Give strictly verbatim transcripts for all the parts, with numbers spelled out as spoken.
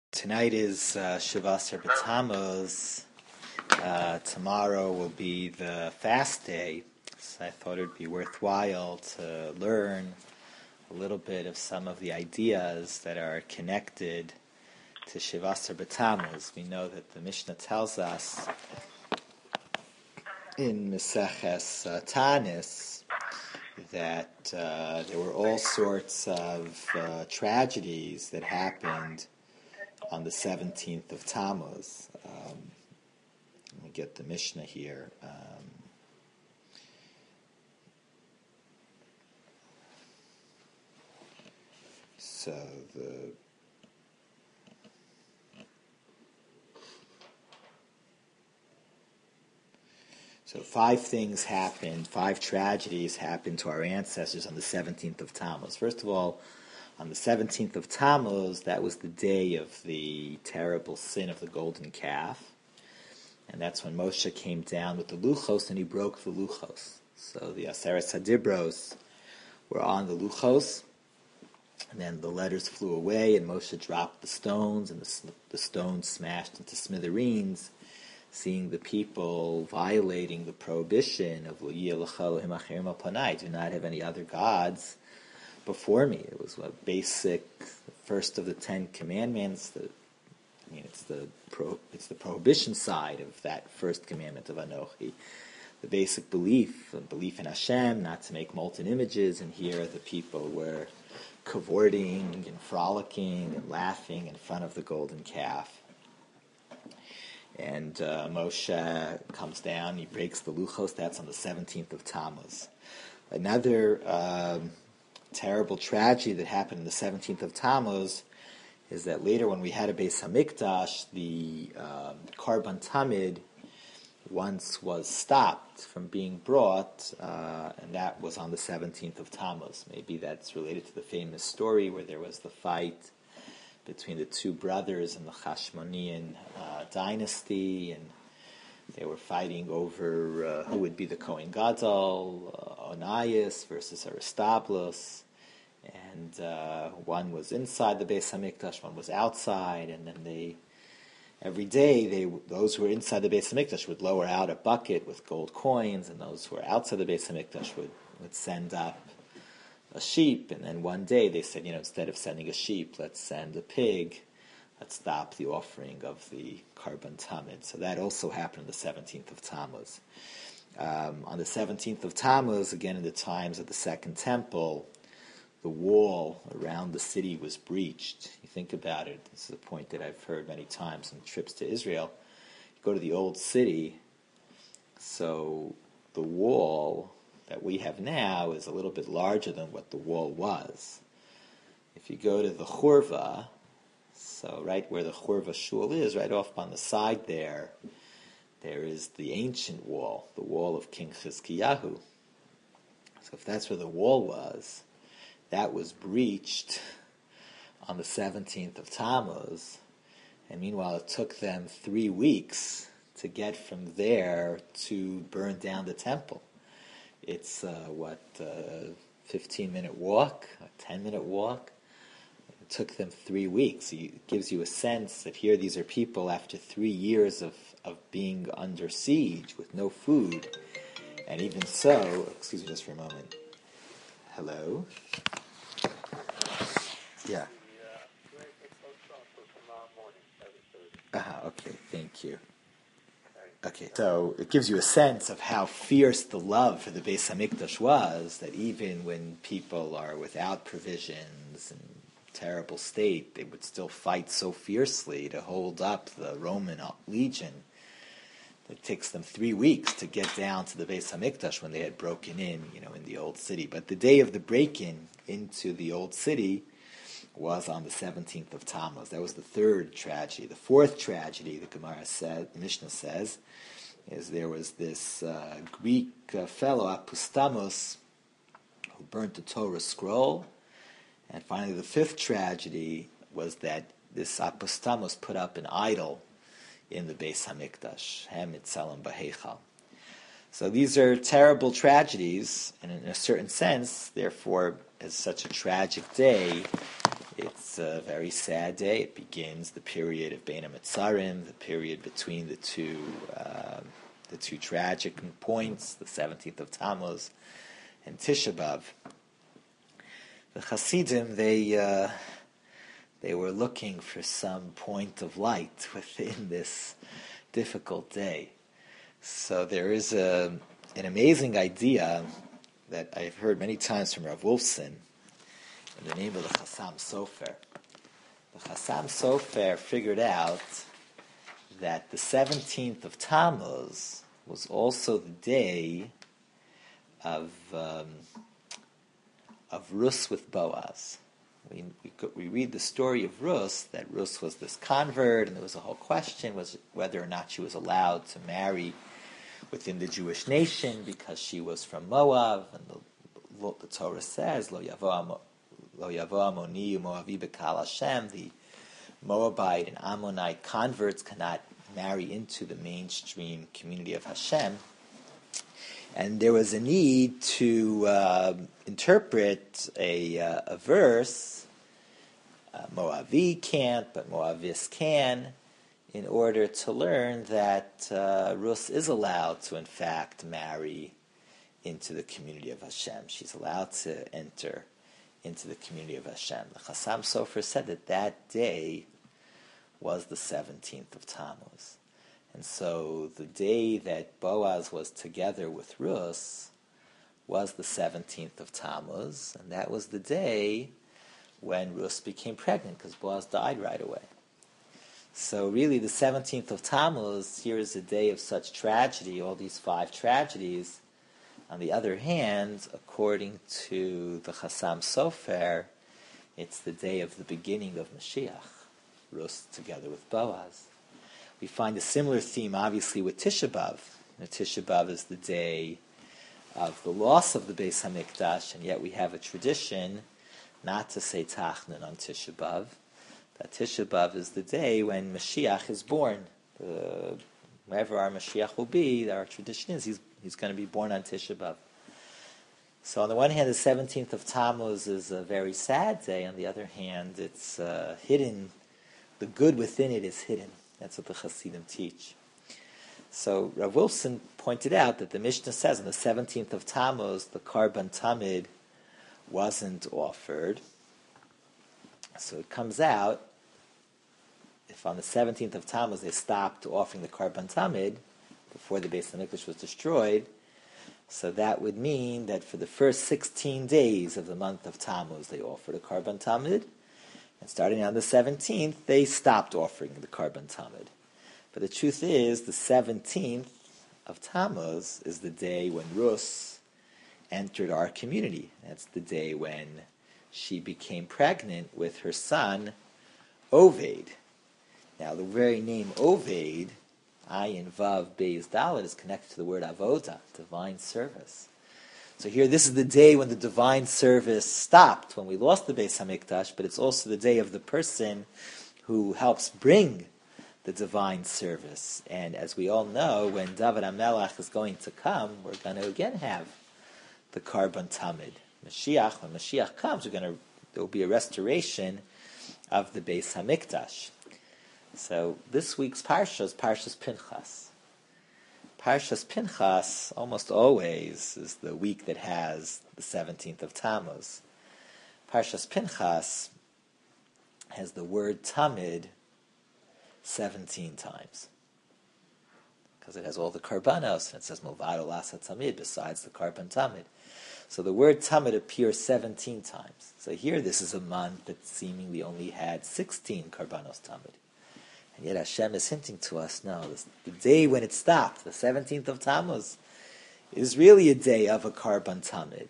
Tonight is uh, Shavasar B'Tammuz. Uh, tomorrow will be the fast day, so I thought it would be worthwhile to learn a little bit of some of the ideas that are connected to Shavasar B'Tammuz. We know that the Mishnah tells us in Meseches uh, Tanis that uh, there were all sorts of uh, tragedies that happened on the seventeenth of Tammuz. Um, let me get the Mishnah here. Um, so the so five things happened, five tragedies happened to our ancestors on the seventeenth of Tammuz. First of all, on the seventeenth of Tammuz, that was the day of the terrible sin of the golden calf. And that's when Moshe came down with the Luchos and he broke the Luchos. So the Aseret Hadibros were on the Luchos. And then the letters flew away and Moshe dropped the stones and the, the stones smashed into smithereens, seeing the people violating the prohibition of Lo yeh lecha Elohim acherim al panai, do not have any other gods before me. It was a basic, first of the Ten Commandments. The, I mean, it's the pro, it's the prohibition side of that first commandment of Anochi. The basic belief, the belief in Hashem, not to make molten images. And here the people were cavorting and frolicking and laughing in front of the golden calf. And uh, Moshe comes down, he breaks the Luchos. That's on the seventeenth of Tammuz. Another Um, terrible tragedy that happened on the seventeenth of Tammuz is that later when we had a Beis Hamikdash, the um, Karban Tamid once was stopped from being brought, uh, and that was on the seventeenth of Tammuz. Maybe that's related to the famous story where there was the fight between the two brothers in the Hashmonean uh, dynasty, and they were fighting over uh, who would be the Kohen Gadol, uh, Onias versus Aristobulus, and uh, one was inside the Beis Hamikdash, one was outside, and then they, every day, they those who were inside the Beis Hamikdash would lower out a bucket with gold coins, and those who were outside the Beis Hamikdash would, would send up a sheep, and then one day they said, you know, instead of sending a sheep, let's send a pig. Let's stop the offering of the Karban Tamid. So that also happened on the seventeenth of Tammuz. Um, on the seventeenth of Tammuz, again in the times of the Second Temple, the wall around the city was breached. You think about it. This is a point that I've heard many times on trips to Israel. You go to the old city, so the wall that we have now is a little bit larger than what the wall was. If you go to the Churva, so right where the Churva Shul is, right off on the side there, there is the ancient wall, the wall of King Chizkiyahu. So if that's where the wall was, that was breached on the seventeenth of Tammuz, and meanwhile it took them three weeks to get from there to burn down the temple. It's, uh, what, a fifteen-minute walk, a ten-minute walk? Took them three weeks. It gives you a sense that here these are people after three years of, of being under siege with no food. And even so, excuse me just for a moment. Hello? Yeah. Uh-huh, okay, thank you. Okay, so it gives you a sense of how fierce the love for the Beis Hamikdash was, that even when people are without provisions and terrible state, they would still fight so fiercely to hold up the Roman legion. It takes them three weeks to get down to the Beis Hamikdash when they had broken in, you know, in the old city. But the day of the break-in into the old city was on the seventeenth of Tammuz. That was the third tragedy. The fourth tragedy, the Gemara said, the Mishnah says, is there was this uh, Greek uh, fellow, Apostamos, who burnt the Torah scroll. And finally, the fifth tragedy was that this Apostamos put up an idol in the Beis Hamikdash, Hem Itzalam B'Heichal. So these are terrible tragedies, and in a certain sense, therefore, as such a tragic day, it's it's a very sad day. It begins the period of Bein HaMetzarim, the period between the two um, the two tragic points, the seventeenth of Tammuz and Tisha B'Av. The Hasidim, they uh, they were looking for some point of light within this difficult day. So there is a an amazing idea that I've heard many times from Rav Wolfson in the name of the Chassam Sofer. The Chassam Sofer figured out that the seventeenth of Tammuz was also the day of um, of Rus with Boaz. We, we we read the story of Rus, that Rus was this convert, and there was a whole question was whether or not she was allowed to marry within the Jewish nation because she was from Moab, and the, the Torah says, Lo yavo Lo yavo Amoni Moavi B'Kal Hashem, the Moabite and Ammonite converts cannot marry into the mainstream community of Hashem. And there was a need to uh, interpret a, uh, a verse, uh, Moavi can't, but Moavis can, in order to learn that uh, Rus is allowed to, in fact, marry into the community of Hashem. She's allowed to enter into the community of Hashem. The Chassam Sofer said that that day was the seventeenth of Tammuz. And so the day that Boaz was together with Rus was the seventeenth of Tammuz, and that was the day when Rus became pregnant, because Boaz died right away. So really the seventeenth of Tammuz, here is a day of such tragedy, all these five tragedies. On the other hand, according to the Chassam Sofer, it's the day of the beginning of Mashiach, Rus together with Boaz. We find a similar theme, obviously, with Tisha B'Av. You know, Tisha B'Av is the day of the loss of the Beis HaMikdash, and yet we have a tradition not to say Tachnun on Tisha B'Av. That Tisha B'Av is the day when Mashiach is born. Uh, wherever our Mashiach will be, our tradition is he's, he's going to be born on Tisha B'Av. So on the one hand, the seventeenth of Tammuz is a very sad day. On the other hand, it's uh, hidden. The good within it is hidden. That's what the Hasidim teach. So Rav Wolfson pointed out that the Mishnah says on the seventeenth of Tammuz, the Karban Tamid wasn't offered. So it comes out, if on the seventeenth of Tammuz they stopped offering the Karban Tamid before the Beis HaMikdash was destroyed, so that would mean that for the first sixteen days of the month of Tammuz they offered a Karban Tamid, and starting on the seventeenth, they stopped offering the Karban Tamid. But the truth is, the seventeenth of Tammuz is the day when Rus entered our community. That's the day when she became pregnant with her son, Oved. Now, the very name Oved, Ayin Vav Beis Dalet, is connected to the word Avoda, divine service. So here, this is the day when the divine service stopped, when we lost the Beis HaMikdash, but it's also the day of the person who helps bring the divine service. And as we all know, when David HaMelech is going to come, we're going to again have the Karban Tamid. Mashiach, when Mashiach comes, we're going to there will be a restoration of the Beis HaMikdash. So this week's Parsha is Parshas Pinchas. Parshas Pinchas almost always is the week that has the seventeenth of Tammuz. Parshas Pinchas has the word Tamid seventeen times, because it has all the Karbanos, and it says Movado Lasa Tamid besides the Karban Tamid. So the word Tamid appears seventeen times. So here this is a month that seemingly only had sixteen Karbanos Tamid. And yet Hashem is hinting to us, no, this, the day when it stopped, the seventeenth of Tammuz, is really a day of a Karban Tamid,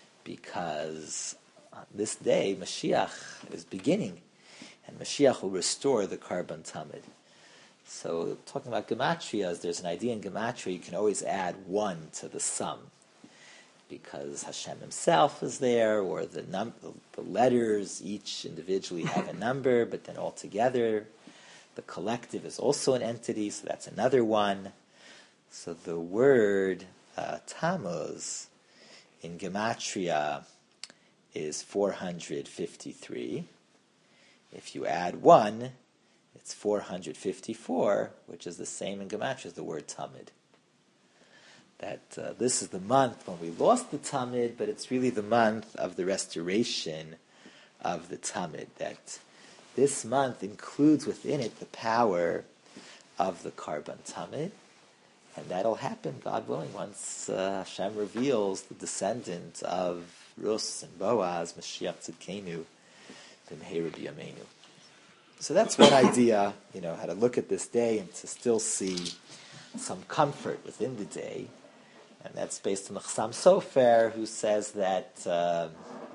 because on this day Mashiach is beginning, and Mashiach will restore the Karban Tamid. So talking about Gematrias, there's an idea in Gematria you can always add one to the sum, because Hashem himself is there, or the, num- the letters each individually have a number, but then all together the collective is also an entity, so that's another one. So the word uh, Tammuz in Gematria is four hundred fifty-three, If you add one, it's four hundred fifty-four, which is the same in Gematria as the word Tamid. That uh, this is the month when we lost the Tamid, but it's really the month of the restoration of the Tamid. That this month includes within it the power of the Karban Tamid, and that'll happen, God willing, once uh, Hashem reveals the descendant of Rus and Boaz, Mashiach Tzidkenu, B'mheira B'yameinu. So that's one idea, you know, how to look at this day and to still see some comfort within the day. And that's based on the Chassam Sofer, who says that uh,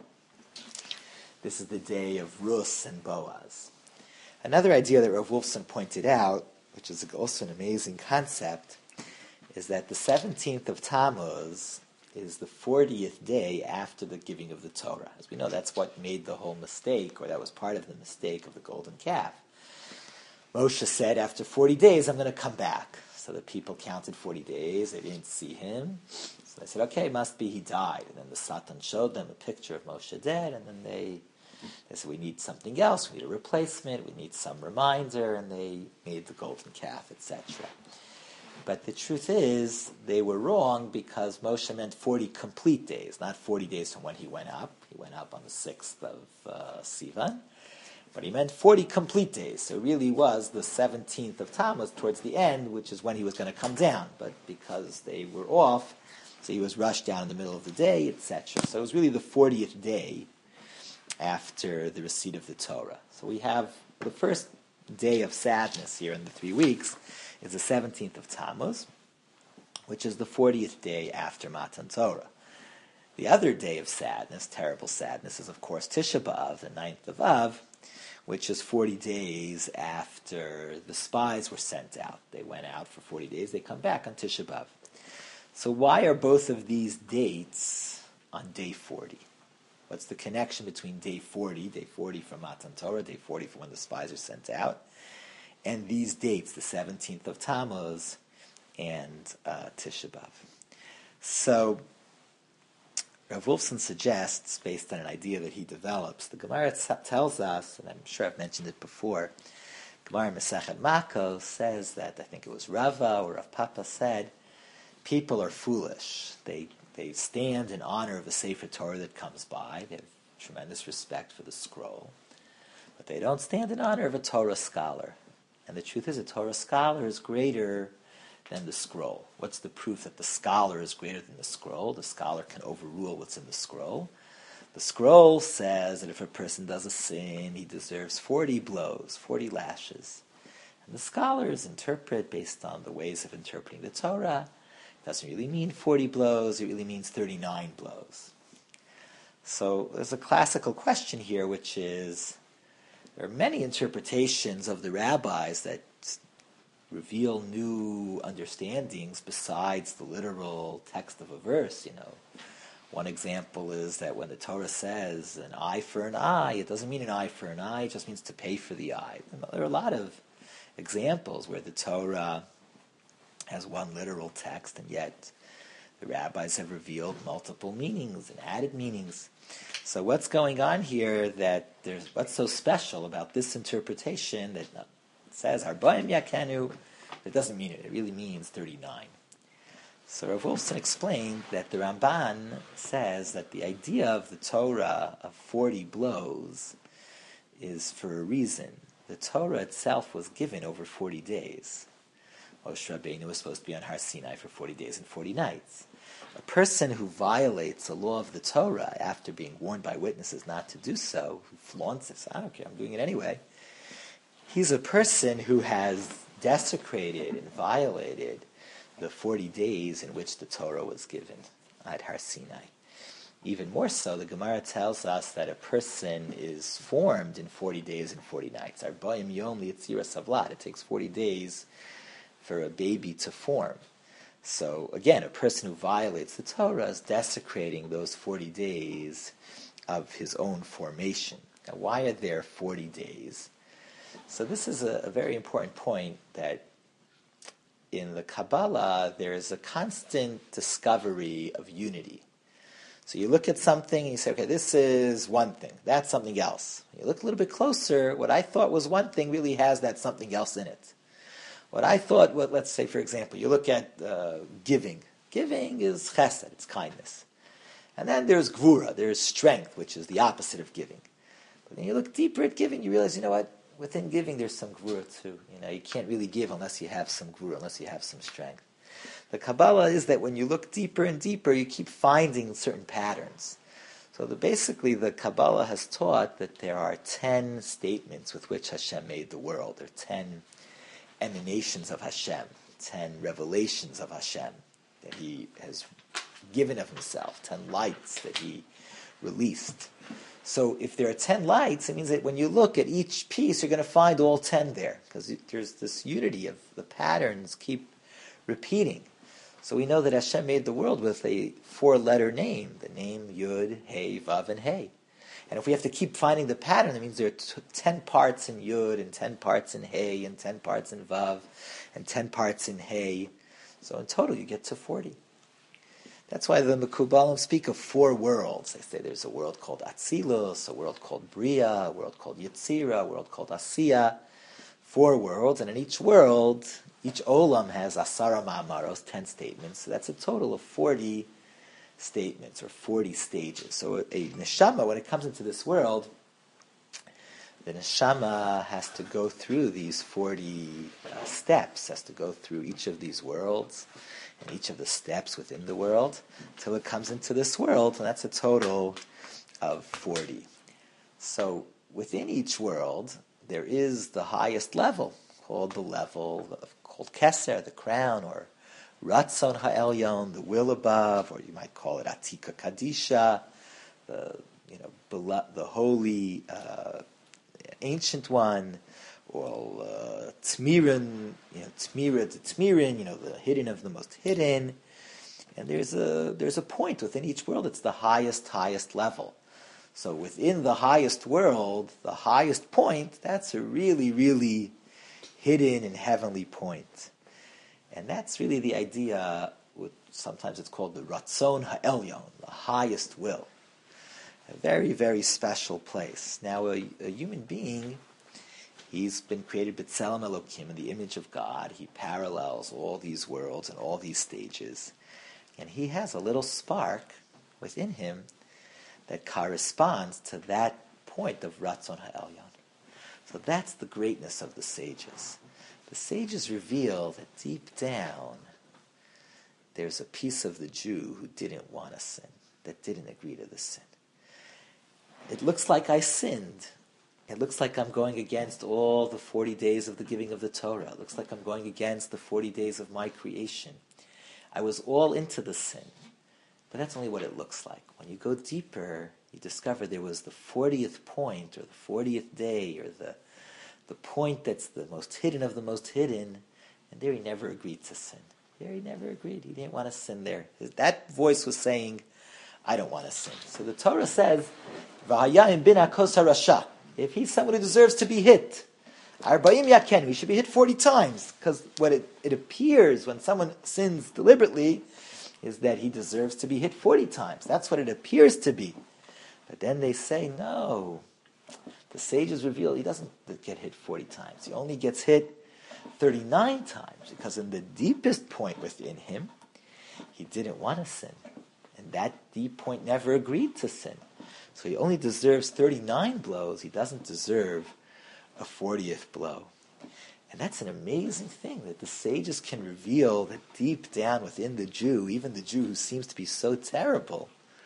this is the day of Rus and Boaz. Another idea that Rav Wolfson pointed out, which is also an amazing concept, is that the seventeenth of Tammuz is the fortieth day after the giving of the Torah. As we know, that's what made the whole mistake, or that was part of the mistake of the golden calf. Moshe said, after forty days, I'm going to come back. So the people counted forty days. They didn't see him. So they said, okay, must be he died. And then the Satan showed them a picture of Moshe dead, and then they, they said, we need something else. We need a replacement. We need some reminder. And they made the golden calf, et cetera. But the truth is, they were wrong because Moshe meant forty complete days, not forty days from when he went up. He went up on the sixth of uh, Sivan. But he meant forty complete days. So it really was the seventeenth of Tammuz towards the end, which is when he was going to come down. But because they were off, so he was rushed down in the middle of the day, et cetera. So it was really the fortieth day after the receipt of the Torah. So we have the first day of sadness here in the three weeks is the seventeenth of Tammuz, which is the fortieth day after Matan Torah. The other day of sadness, terrible sadness, is of course Tisha B'Av, the ninth of Av, which is forty days after the spies were sent out. They went out for forty days, they come back on Tisha B'Av. So why are both of these dates on day forty? What's the connection between day forty, day forty from Matan Torah, day forty from when the spies are sent out, and these dates, the seventeenth of Tammuz and uh, Tisha B'Av? So Rav Wolfson suggests, based on an idea that he develops, the Gemara t- tells us, and I'm sure I've mentioned it before, Gemara Masechet Makos says that, I think it was Rava or Rav Papa said, people are foolish. They they stand in honor of the Sefer Torah that comes by. They have tremendous respect for the scroll. But they don't stand in honor of a Torah scholar. And the truth is, a Torah scholar is greater than the scroll. What's the proof that the scholar is greater than the scroll? The scholar can overrule what's in the scroll. The scroll says that if a person does a sin, he deserves forty blows, forty lashes. And the scholars interpret based on the ways of interpreting the Torah. It doesn't really mean forty blows, it really means thirty-nine blows. So there's a classical question here, which is, there are many interpretations of the rabbis that reveal new understandings besides the literal text of a verse, you know. One example is that when the Torah says an eye for an eye, it doesn't mean an eye for an eye, it just means to pay for the eye. And there are a lot of examples where the Torah has one literal text, and yet the rabbis have revealed multiple meanings and added meanings. So what's going on here that there's, what's so special about this interpretation that it says Arbaim Yakenu, it doesn't mean it, it really means thirty-nine. So Rav Wolfson explained that the Ramban says that the idea of the Torah of forty blows is for a reason. The Torah itself was given over forty days. Moshe Rabbeinu was supposed to be on Har Sinai for forty days and forty nights. A person who violates a law of the Torah after being warned by witnesses not to do so, who flaunts it, I don't care, I'm doing it anyway, he's a person who has desecrated and violated the forty days in which the Torah was given at Har Sinai. Even more so, the Gemara tells us that a person is formed in forty days and forty nights. Arbaim yom liyitzira savlat. It takes forty days for a baby to form. So again, a person who violates the Torah is desecrating those forty days of his own formation. Now, why are there forty days? So this is a, a very important point, that in the Kabbalah there is a constant discovery of unity. So you look at something and you say, okay, this is one thing. That's something else. You look a little bit closer, what I thought was one thing really has that something else in it. What I thought, well, let's say, for example, you look at uh, giving. Giving is chesed, it's kindness. And then there's gvura, there's strength, which is the opposite of giving. But when you look deeper at giving, you realize, you know what? Within giving, there's some gvura too. You know, you can't really give unless you have some gvura, unless you have some strength. The Kabbalah is that when you look deeper and deeper, you keep finding certain patterns. So the, basically, the Kabbalah has taught that there are ten statements with which Hashem made the world. There are ten emanations of Hashem, ten revelations of Hashem that He has given of Himself, ten lights that He released. So if there are ten lights, it means that when you look at each piece, you're going to find all ten there, because there's this unity of the patterns keep repeating. So we know that Hashem made the world with a four-letter name, the name Yud, Hey, Vav, and Hey. And if we have to keep finding the pattern, that means there are t- ten parts in Yud, and ten parts in Hey, and ten parts in Vav, and ten parts in Hey. So in total, you get to forty. That's why the Mekubalim speak of four worlds. They say there's a world called Atzilus, a world called Bria, a world called Yetzira, a world called Asiya. Four worlds, and in each world, each olam has asara ma'amaros, ten statements. So that's a total of forty statements, or forty stages. So a, a neshama, when it comes into this world, the neshama has to go through these forty uh, steps, has to go through each of these worlds, and each of the steps within the world, until it comes into this world, and that's a total of forty. So within each world, there is the highest level, called the level of, called Keser, the crown, or Ratzon Ha'elyon, the will above, or you might call it Atika Kadisha, the you know belo- the holy uh, ancient one, or uh, Tmirin, you know Tmira to Tmirin, you know the hidden of the most hidden. And there's a there's a point within each world. It's the highest highest level. So within the highest world, the highest point, that's a really, really hidden and heavenly point. And that's really the idea, with, sometimes it's called the Ratzon Ha'elyon, the highest will. A very, very special place. Now, a, a human being, he's been created B'Tselem Elokim, in the image of God. He parallels all these worlds and all these stages. And he has a little spark within him that corresponds to that point of Ratzon Ha'elyon. So that's the greatness of the sages. The sages reveal that deep down, there's a piece of the Jew who didn't want to sin, that didn't agree to the sin. It looks like I sinned. It looks like I'm going against all the forty days of the giving of the Torah. It looks like I'm going against the forty days of my creation. I was all into the sin. But that's only what it looks like. When you go deeper, you discover there was the fortieth point, or the fortieth day, or the the point that's the most hidden of the most hidden, and there he never agreed to sin. There he never agreed. He didn't want to sin there. That voice was saying, I don't want to sin. So the Torah says, V'hayayim bin hakos harasha. If he's someone who deserves to be hit, Arba'im yaken, he should be hit forty times. Because what it, it appears when someone sins deliberately is that he deserves to be hit forty times. That's what it appears to be. But then they say, no. The sages reveal he doesn't get hit forty times. He only gets hit thirty-nine times, because in the deepest point within him, he didn't want to sin. And that deep point never agreed to sin. So he only deserves thirty-nine blows. He doesn't deserve a fortieth blow. And that's an amazing thing, that the sages can reveal that deep down within the Jew, even the Jew who seems to be so terrible,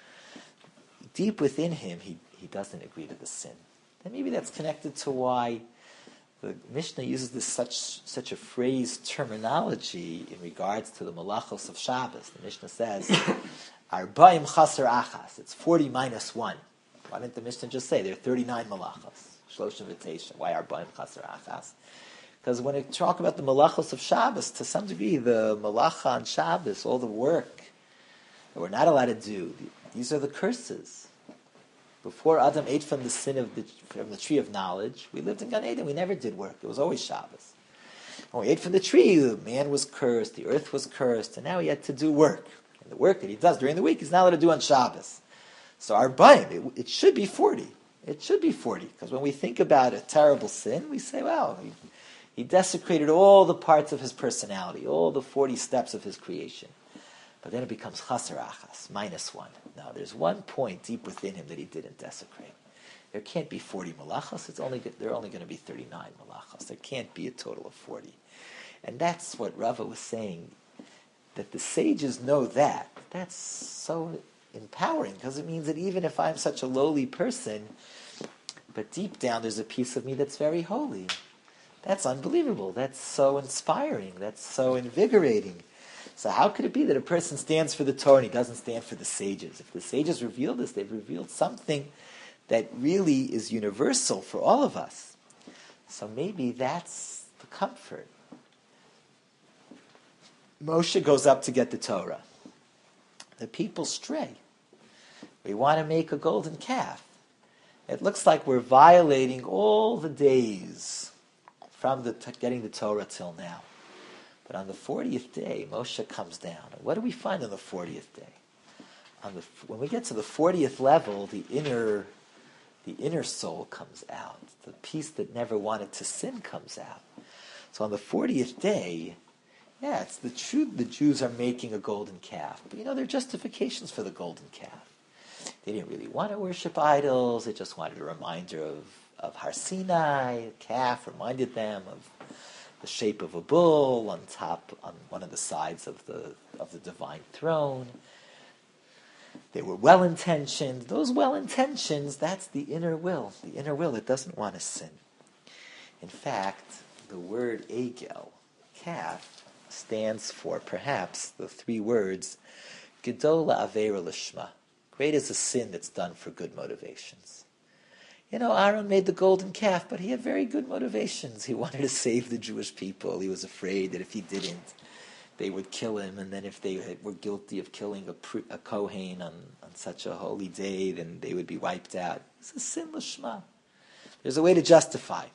deep within him, he, he doesn't agree to the sin. And maybe that's connected to why the Mishnah uses this such such a phrase, terminology, in regards to the malachos of Shabbos. The Mishnah says, Arba'im chaser achas, it's forty minus one. Why didn't the Mishnah just say there are thirty-nine malachos? Shloshim v'teisha. Why Arba'im chaser achas? Because when you talk about the malachos of Shabbos, to some degree, the malacha on Shabbos, all the work that we're not allowed to do, these are the curses. Before Adam ate from the sin of the from the tree of knowledge, we lived in Gan Eden. We never did work. It was always Shabbos. When we ate from the tree, the man was cursed, the earth was cursed, and now he had to do work. And the work that he does during the week, he's not allowed to do on Shabbos. So Arbaim, it, it should be forty. It should be forty, because when we think about a terrible sin, we say, wow, he, he desecrated all the parts of his personality, all the forty steps of his creation. But then it becomes chaser achas, minus one. Now, there's one point deep within him that he didn't desecrate. There can't be forty malachos. It's only there are only going to be thirty-nine malachos. There can't be a total of forty. And that's what Rava was saying, that the sages know that. That's so empowering, because it means that even if I'm such a lowly person, but deep down there's a piece of me that's very holy. That's unbelievable. That's so inspiring. That's so invigorating. So how could it be that a person stands for the Torah and he doesn't stand for the sages? If the sages revealed this, they've revealed something that really is universal for all of us. So maybe that's the comfort. Moshe goes up to get the Torah. The people stray. We want to make a golden calf. It looks like we're violating all the days from the t- getting the Torah till now. But on the fortieth day, Moshe comes down. And what do we find on the fortieth day? On the, when we get to the fortieth level, the inner, the inner soul comes out. The piece that never wanted to sin comes out. So on the fortieth day, yeah, it's the truth. The Jews are making a golden calf. But you know, there are justifications for the golden calf. They didn't really want to worship idols. They just wanted a reminder of, of Har Sinai. A calf reminded them of the shape of a bull on top, on one of the sides of the of the divine throne. They were well-intentioned. Those well-intentions, that's the inner will. The inner will that doesn't want to sin. In fact, the word egel, calf, stands for perhaps the three words Gedola Aveira Lishma. Great is a sin that's done for good motivations. You know, Aaron made the golden calf, but he had very good motivations. He wanted to save the Jewish people. He was afraid that if he didn't, they would kill him, and then if they were guilty of killing a, a Kohen on, on such a holy day, then they would be wiped out. It's a sin lishma. There's a way to justify.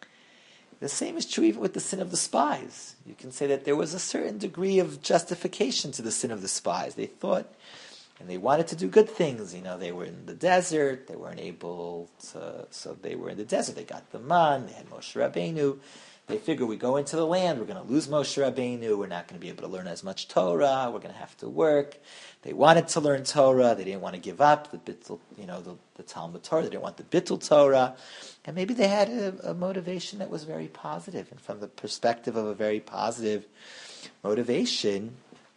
The same is true even with the sin of the spies. You can say that there was a certain degree of justification to the sin of the spies. They thought, and they wanted to do good things. You know, they were in the desert. They weren't able to, so they were in the desert. They got the man. They had Moshe Rabbeinu. They figure we go into the land, we're going to lose Moshe Rabbeinu, we're not going to be able to learn as much Torah, we're going to have to work. They wanted to learn Torah, they didn't want to give up the bittul, you know, the, the Talmud Torah, they didn't want the bittul Torah, and maybe they had a, a motivation that was very positive, and from the perspective of a very positive motivation,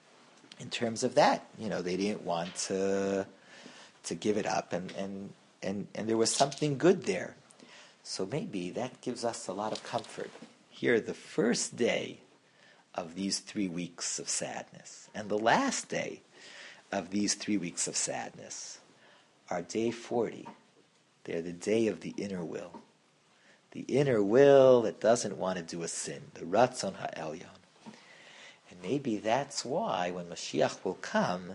in terms of that, you know, they didn't want to to give it up, and and and, and there was something good there. So maybe that gives us a lot of comfort. Here, the first day of these three weeks of sadness, and the last day of these three weeks of sadness, are day forty. They're the day of the inner will. The inner will that doesn't want to do a sin, the Ratzon HaElyon. And maybe that's why when Mashiach will come,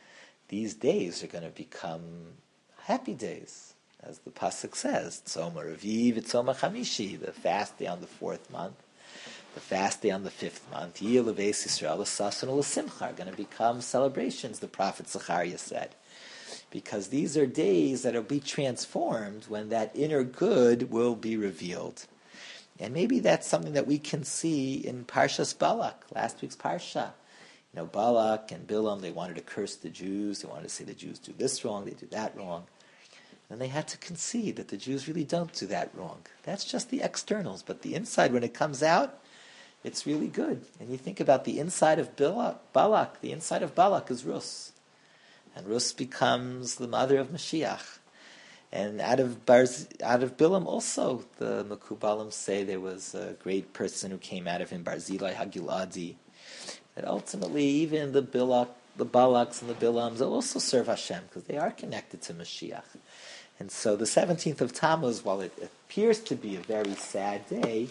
these days are going to become happy days. As the pasuk says, Tzom HaRaviv, Tzom HaChamishi, the fast day on the fourth month, the fast day on the fifth month, Yeh Leveis Yisrael L'Sason L'Simcha, are going to become celebrations, the prophet Zechariah said. Because these are days that will be transformed when that inner good will be revealed. And maybe that's something that we can see in Parshas Balak, last week's Parsha. You know, Balak and Bilam, they wanted to curse the Jews, they wanted to say the Jews do this wrong, they do that wrong. And they had to concede that the Jews really don't do that wrong. That's just the externals. But the inside, when it comes out, it's really good. And you think about the inside of Balak, Balak the inside of Balak is Rus. And Rus becomes the mother of Mashiach. And out of Barz, out of Bilam also, the Mekubalim say there was a great person who came out of him, Barzilai Hagiladi. That ultimately, even the Balak, the Balaks and the Bilams also serve Hashem because they are connected to Mashiach. And so the seventeenth of Tammuz, while it appears to be a very sad day,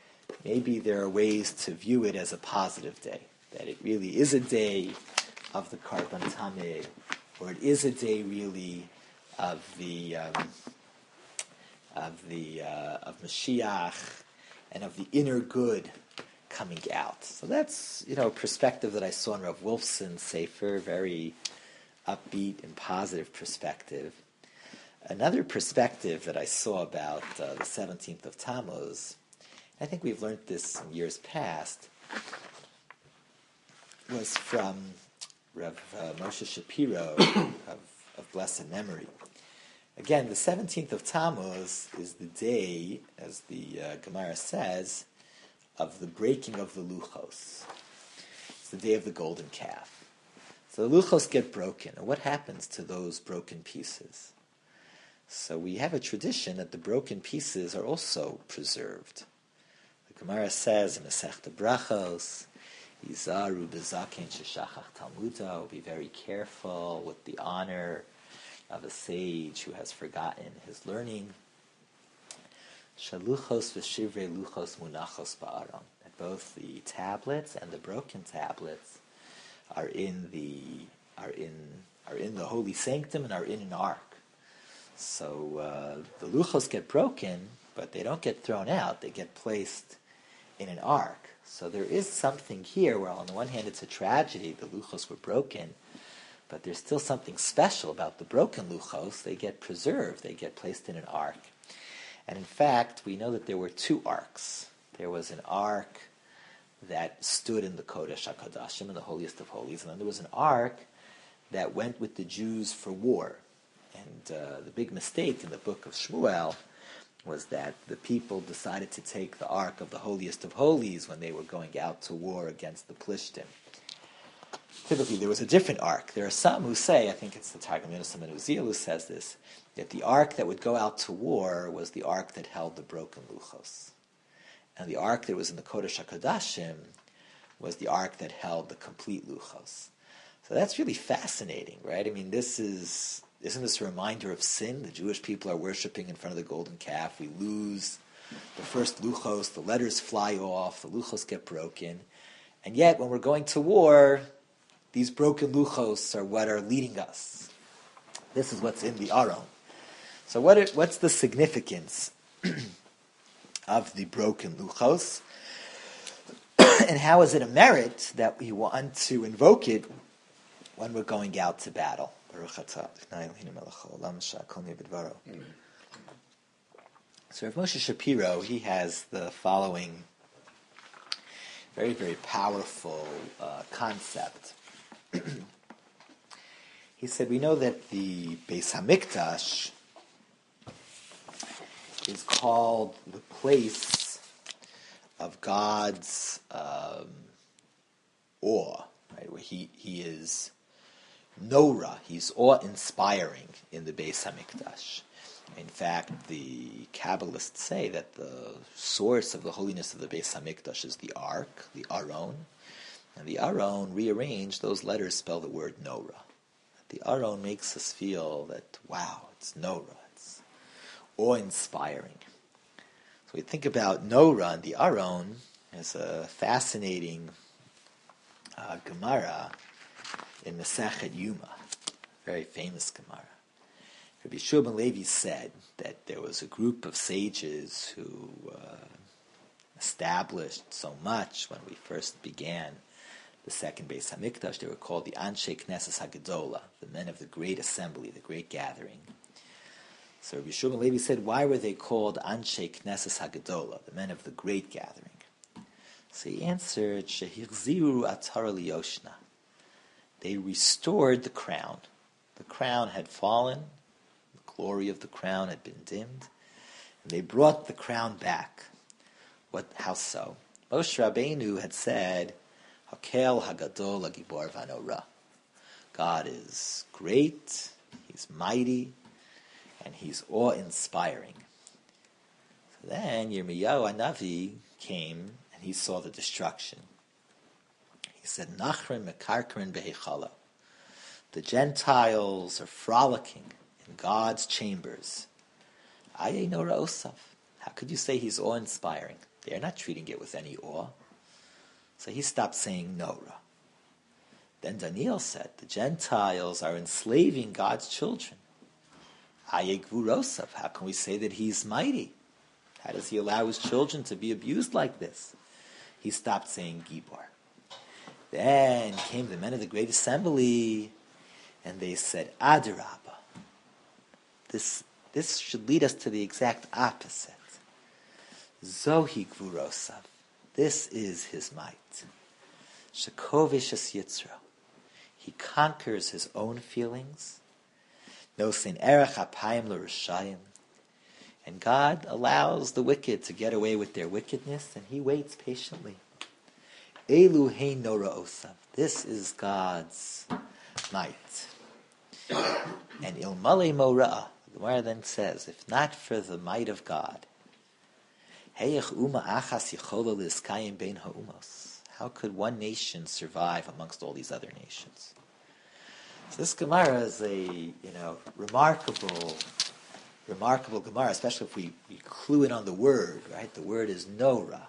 maybe there are ways to view it as a positive day. That it really is a day of the Karban Tameh, or it is a day really of the um, of the uh, of Mashiach and of the inner good coming out. So that's, you know, a perspective that I saw in Rav Wolfson's Sefer, very upbeat and positive perspective. Another perspective that I saw about uh, the seventeenth of Tammuz, I think we've learned this in years past, was from Rav uh, Moshe Shapiro of, of blessed memory. Again, the seventeenth of Tammuz is the day, as the uh, Gemara says, of the breaking of the luchos. It's the day of the golden calf. So the luchos get broken, and what happens to those broken pieces? So we have a tradition that the broken pieces are also preserved. The Gemara says in Masechta Brachos, Yizaru b'zaken sheshachach talmudo, be very careful with the honor of a sage who has forgotten his learning. Shaluchos v'shivrei luchos munachos ba'aron. That both the tablets and the broken tablets are in the are in are in the holy sanctum and are in an ark. So uh, the luchos get broken, but they don't get thrown out. They get placed in an ark. So there is something here where on the one hand it's a tragedy, the luchos were broken, but there's still something special about the broken luchos. They get preserved. They get placed in an ark. And in fact, we know that there were two arks. There was an ark that stood in the Kodesh HaKodashim, in the holiest of holies, and then there was an ark that went with the Jews for war. And uh, the big mistake in the book of Shmuel was that the people decided to take the ark of the holiest of holies when they were going out to war against the Plishtim. Typically, there was a different ark. There are some who say, I think it's the Targum Yonasan ben Uziel who says this, that the ark that would go out to war was the ark that held the broken luchos. And the ark that was in the Kodesh HaKodashim was the ark that held the complete luchos. So that's really fascinating, right? I mean, this is... Isn't this a reminder of sin? The Jewish people are worshiping in front of the golden calf. We lose the first luchos, the letters fly off, the luchos get broken. And yet, when we're going to war, these broken luchos are what are leading us. This is what's in the Aron. So what are, what's the significance of the broken luchos? And how is it a merit that we want to invoke it when we're going out to battle? So Rav Moshe Shapiro, he has the following very, very powerful uh, concept. He said, we know that the Beis Hamikdash is called the place of God's um, awe, right? Where he, he is Nora, he's awe-inspiring in the Beis Hamikdash. In fact, the Kabbalists say that the source of the holiness of the Beis Hamikdash is the Ark, the Aron, and the Aron, rearranged, those letters spell the word Nora. The Aron makes us feel that, wow, it's Nora, it's awe-inspiring. So we think about Nora and the Aron as a fascinating uh, Gemara in Masechet Yuma, very famous Gemara. Rabbi Yeshua ben Levi said that there was a group of sages who uh, established so much when we first began the second Beis Hamikdash. They were called the Anshe Knesses HaGedola, the men of the great assembly, the great gathering. So Rabbi Yeshua ben Levi said, why were they called Anshe Knesses HaGedola, the men of the great gathering? So he answered, Shehirziru Atara Liyoshna. They restored the crown. The crown had fallen. The glory of the crown had been dimmed. And they brought the crown back. What? How so? Moshe Rabbeinu had said, Hakel Hagadol Hagibor Vanora. God is great, He's mighty, and He's awe-inspiring. So then Yirmiyahu Hanavi came and he saw the destruction. He said, Nachrim mekarkarin behechala. The Gentiles are frolicking in God's chambers. Aye nora osaf. How could you say he's awe-inspiring? They're not treating it with any awe. So he stopped saying Nora. Then Daniel said, the Gentiles are enslaving God's children. Aye gvurosaf. How can we say that he's mighty? How does he allow his children to be abused like this? He stopped saying Gibor. Then came the men of the great assembly, And they said, Adarabba. This, this should lead us to the exact opposite. Zohi Gvurosav. This is his might. Shekovish es Yitzro. He conquers his own feelings. Nosin erech apayim l'rishayim. And God allows the wicked to get away with their wickedness, and he waits patiently. Elu hein nora osav. This is God's might. And ilmale mora'ah. The Gemara then says, if not for the might of God, heyech uma achas yichola liskayim bein ha'umos. How could one nation survive amongst all these other nations? So this Gemara is a, you know, remarkable, remarkable Gemara, especially if we, we clue in on the word, right? The word is Nora.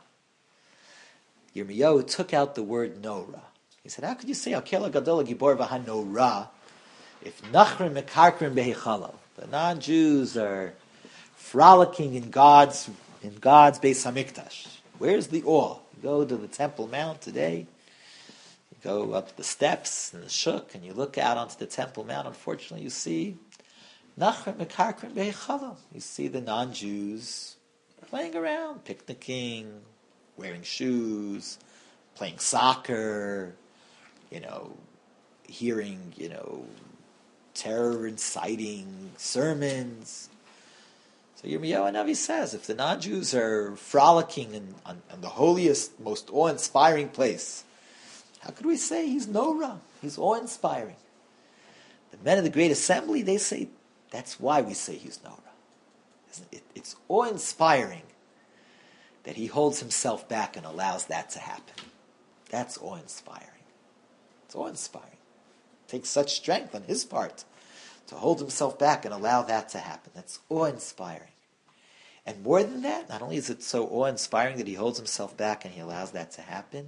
Yirmiyahu took out the word Nora. He said, how could you say Akela Gadola Gibor Vahan Nora if Nachrim Mekarkrim Behechalo? The non-Jews are frolicking in God's in God's Beis Hamikdash. Where's the awe? You go to the Temple Mount today, you go up the steps and the shuk, and you look out onto the Temple Mount. Unfortunately, you see Nachrim Mekarkrim Behechalo. You see the non-Jews playing around, picnicking, wearing shoes, playing soccer, you know, hearing, you know, terror-inciting sermons. So Yirmiyahu Hanavi says, if the non-Jews are frolicking in, on, on the holiest, most awe-inspiring place, how could we say he's Nora? He's awe-inspiring. The men of the Great Assembly, they say, that's why we say he's Nora. It, it's awe-inspiring that he holds himself back and allows that to happen. That's awe-inspiring. It's awe-inspiring. It takes such strength on his part to hold himself back and allow that to happen. That's awe-inspiring. And more than that, not only is it so awe-inspiring that he holds himself back and he allows that to happen,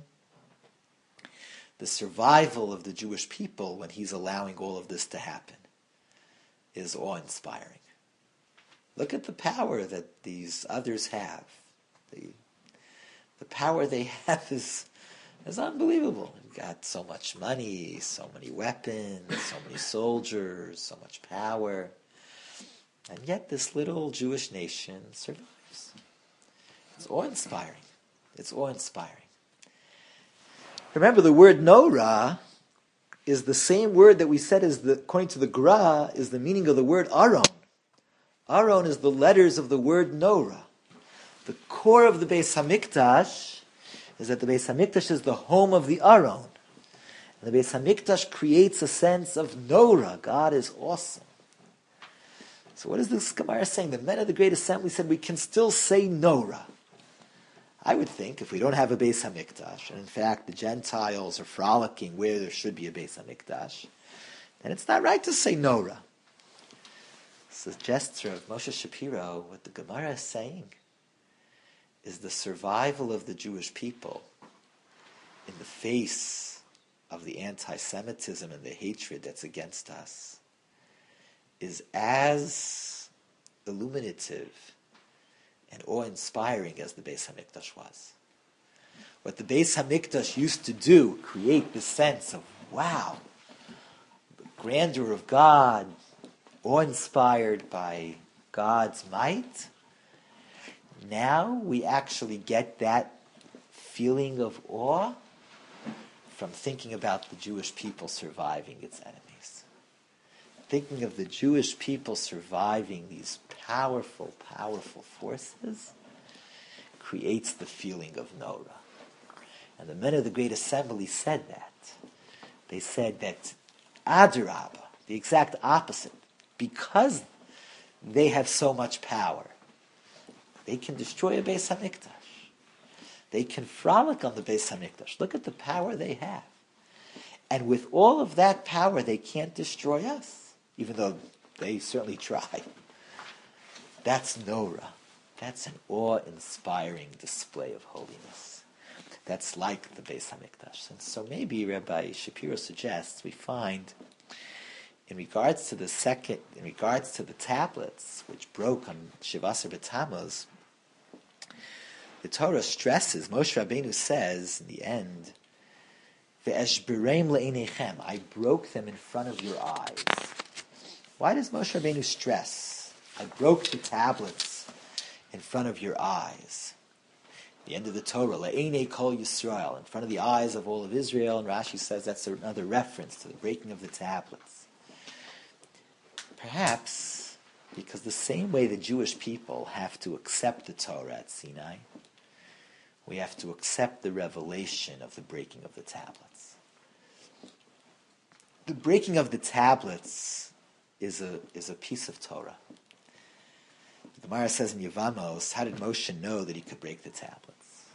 the survival of the Jewish people when he's allowing all of this to happen is awe-inspiring. Look at the power that these others have. The, the power they have is, is unbelievable. They've got so much money, so many weapons, so many soldiers, so much power. And yet this little Jewish nation survives. It's awe-inspiring. It's awe-inspiring. Remember, the word Nora is the same word that we said is the, according to the Gra, is the meaning of the word Aron. Aron is the letters of the word Nora. The core of the Beis Hamikdash is that the Beis Hamikdash is the home of the Aron. And the Beis Hamikdash creates a sense of Nora. God is awesome. So what is this Gemara saying? The men of the Great Assembly said we can still say Nora. I would think if we don't have a Beis Hamikdash, and in fact the Gentiles are frolicking where there should be a Beis Hamikdash, then it's not right to say Nora. Suggests of Moshe Shapiro, what the Gemara is saying is the survival of the Jewish people in the face of the anti-Semitism and the hatred that's against us is as illuminative and awe-inspiring as the Beis Hamikdash was. What the Beis Hamikdash used to do, create this sense of, wow, the grandeur of God, awe-inspired by God's might. Now we actually get that feeling of awe from thinking about the Jewish people surviving its enemies. Thinking of the Jewish people surviving these powerful, powerful forces creates the feeling of Nora. And the men of the Great Assembly said that. They said that Adarabba, the exact opposite, because they have so much power, they can destroy a Beis Hamikdash. They can frolic on the Beis Hamikdash. Look at the power they have. And with all of that power, they can't destroy us, even though they certainly try. That's Nora. That's an awe-inspiring display of holiness. That's like the Beis Hamikdash. And so maybe Rabbi Shapiro suggests we find, in regards to the second, in regards to the tablets which broke on Shivasar B'Tammuz, the Torah stresses, Moshe Rabbeinu says in the end, Ve'eshberem le'einechem, I broke them in front of your eyes. Why does Moshe Rabbeinu stress, I broke the tablets in front of your eyes? The end of the Torah, le'einei kol Yisrael, in front of the eyes of all of Israel, and Rashi says that's another reference to the breaking of the tablets. Perhaps because the same way the Jewish people have to accept the Torah at Sinai, we have to accept the revelation of the breaking of the tablets. The breaking of the tablets is a is a piece of Torah. The Gemara says in Yevamos, how did Moshe know that he could break the tablets?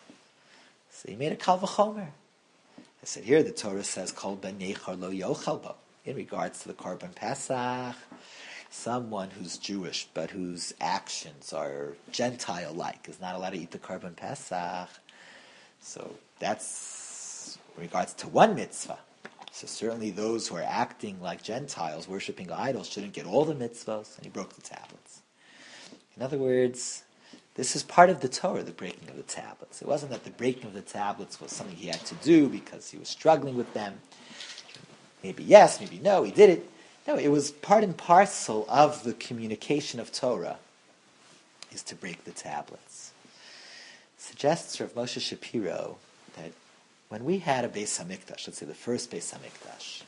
So he made a kal v'chomer. I said here the Torah says kol ben nechar lo yochal bo, in regards to the Korban Pesach, someone who's Jewish but whose actions are Gentile-like is not allowed to eat the Korban Pesach. So that's in regards to one mitzvah. So certainly those who are acting like Gentiles, worshipping idols, shouldn't get all the mitzvahs, and he broke the tablets. In other words, this is part of the Torah, the breaking of the tablets. It wasn't that the breaking of the tablets was something he had to do because he was struggling with them. Maybe yes, maybe no, he did it. No, it was part and parcel of the communication of Torah, is to break the tablets. It suggests Rav Moshe Shapiro that when we had a Beis HaMikdash, let's say the first Beis HaMikdash,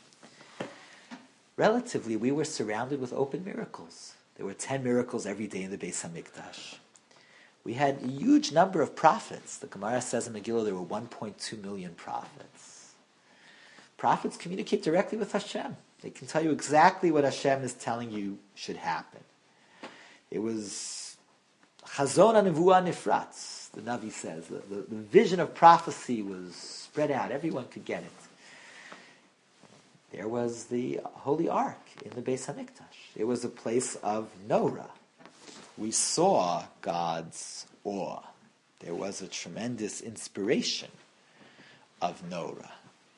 relatively we were surrounded with open miracles. There were ten miracles every day in the Beis HaMikdash. We had a huge number of prophets. The Gemara says in Megillah there were one point two million prophets. Prophets communicate directly with Hashem. They can tell you exactly what Hashem is telling you should happen. It was Chazon HaNevuah Nifratz, the Navi says. The, the, the vision of prophecy was spread out. Everyone could get it. There was the Holy Ark in the Beis HaMikdash. It was a place of Norah. We saw God's awe. There was a tremendous inspiration of Norah.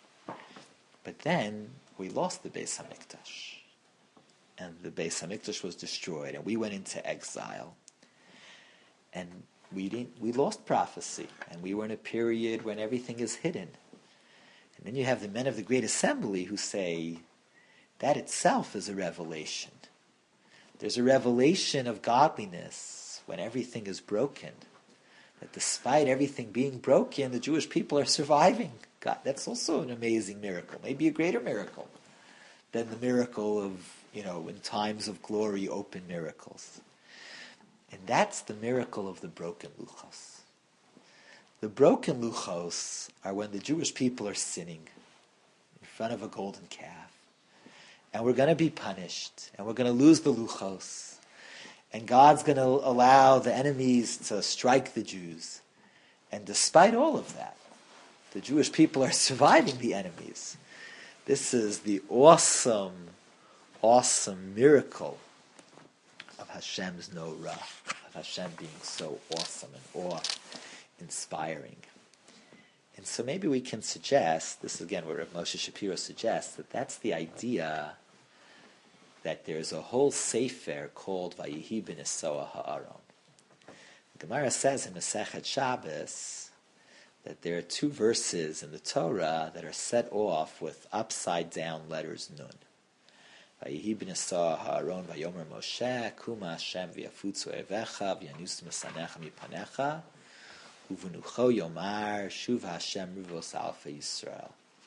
But then we lost the Beis HaMikdash. And the Beis HaMikdash was destroyed, and we went into exile. And we didn't we lost prophecy, and we were in a period when everything is hidden. And then you have the men of the Great Assembly who say that itself is a revelation. There's a revelation of godliness when everything is broken. That despite everything being broken, the Jewish people are surviving. God, that's also an amazing miracle. Maybe a greater miracle than the miracle of, you know, in times of glory, open miracles. And that's the miracle of the broken luchos. The broken luchos are when the Jewish people are sinning in front of a golden calf. And we're going to be punished. And we're going to lose the luchos. And God's going to allow the enemies to strike the Jews. And despite all of that, the Jewish people are surviving the enemies. This is the awesome, awesome miracle of Hashem's Norah, of Hashem being so awesome and awe-inspiring. And so maybe we can suggest, this is again where Rav Moshe Shapiro suggests, that that's the idea that there's a whole sefer called Vayihi B'Nesoah Ha'aron. The Gemara says in Masechet Shabbos that there are two verses in the Torah that are set off with upside-down letters Nun. Vayihi B'Nesoah Ha'aron Vayomer Moshe Kuma Hashem V'yafutzu Evecha V'yanus Masanecha Mipanecha Uvenucho Yomar Shuv Hashem Rivos Alpha Yisrael.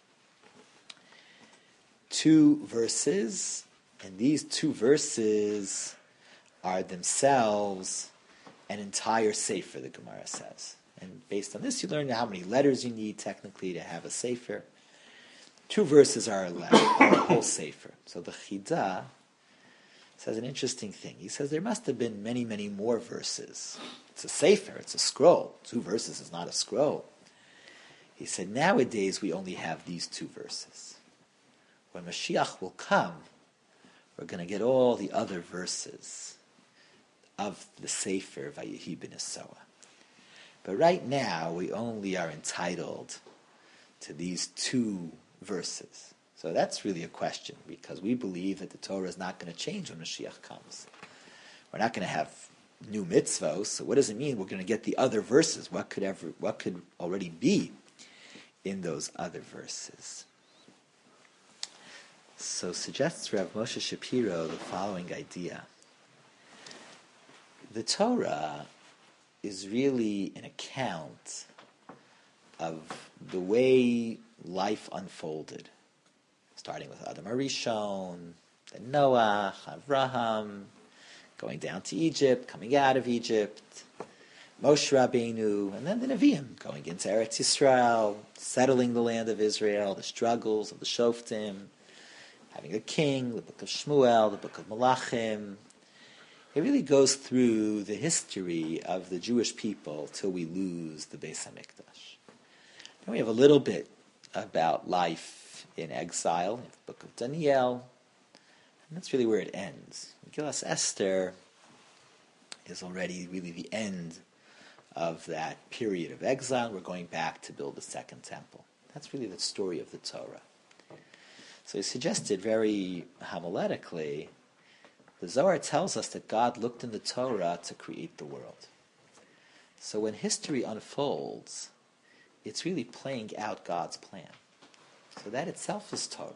Two verses, and these two verses are themselves an entire sefer, the Gemara says. And based on this, you learn how many letters you need technically to have a sefer. Two verses are a letter, are a whole sefer. So the Chida says an interesting thing. He says there must have been many, many more verses. It's a sefer, it's a scroll. Two verses is not a scroll. He said nowadays we only have these two verses. When Mashiach will come, we're going to get all the other verses of the sefer Vayihi B'Nesoah. But right now we only are entitled to these two verses. So that's really a question, because we believe that the Torah is not going to change when Mashiach comes. We're not going to have new mitzvos. So what does it mean we're going to get the other verses? What could ever, what could already be in those other verses. So suggests Rav Moshe Shapiro the following idea. The Torah is really an account of the way life unfolded, starting with Adam Arishon, then Noah, Avraham, going down to Egypt, coming out of Egypt, Moshe Rabbeinu, and then the Nevi'im, going into Eretz Yisrael, settling the land of Israel, the struggles of the Shoftim, having a king, the book of Shmuel, the book of Malachim. It really goes through the history of the Jewish people till we lose the Beis HaMikdash. Then we have a little bit about life in exile, in the book of Daniel, and that's really where it ends. Megillas Esther is already really the end of that period of exile. We're going back to build the second temple. That's really the story of the Torah. So he suggested very homiletically, the Zohar tells us that God looked in the Torah to create the world. So when history unfolds, it's really playing out God's plan. So that itself is Torah.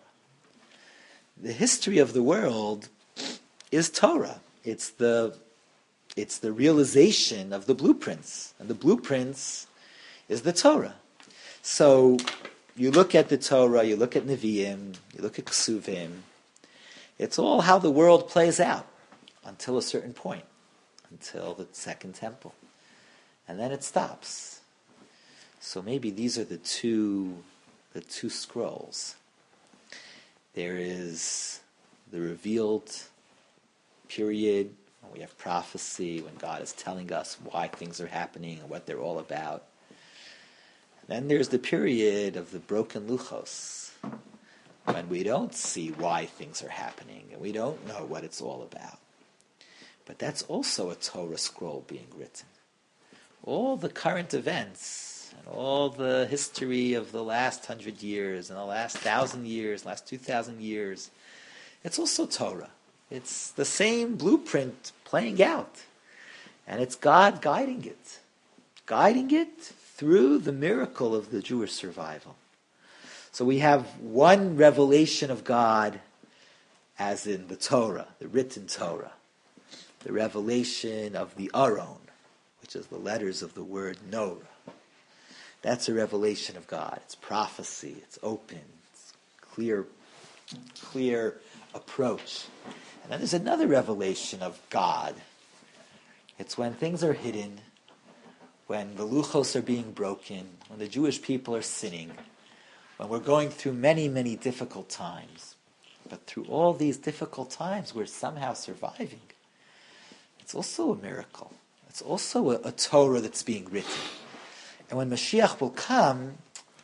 The history of the world is Torah. It's the it's the realization of the blueprints. And the blueprints is the Torah. So you look at the Torah, you look at Nevi'im, you look at Ksuvim. It's all how the world plays out until a certain point, until the second temple. And then it stops. So maybe these are the two the two scrolls. There is the revealed period, when we have prophecy, when God is telling us why things are happening and what they're all about. And then there's the period of the broken luchos, when we don't see why things are happening and we don't know what it's all about. But that's also a Torah scroll being written. All the current events and all the history of the last hundred years and the last thousand years, last two thousand years, it's also Torah. It's the same blueprint playing out. And it's God guiding it. Guiding it through the miracle of the Jewish survival. So we have one revelation of God as in the Torah, the written Torah. The revelation of the Aron, which is the letters of the word Norah. That's a revelation of God. It's prophecy. It's open. It's clear, clear approach. And then there's another revelation of God. It's when things are hidden, when the luchos are being broken, when the Jewish people are sinning, when we're going through many, many difficult times. But through all these difficult times, we're somehow surviving. It's also a miracle. It's also a, a Torah that's being written. And when Mashiach will come,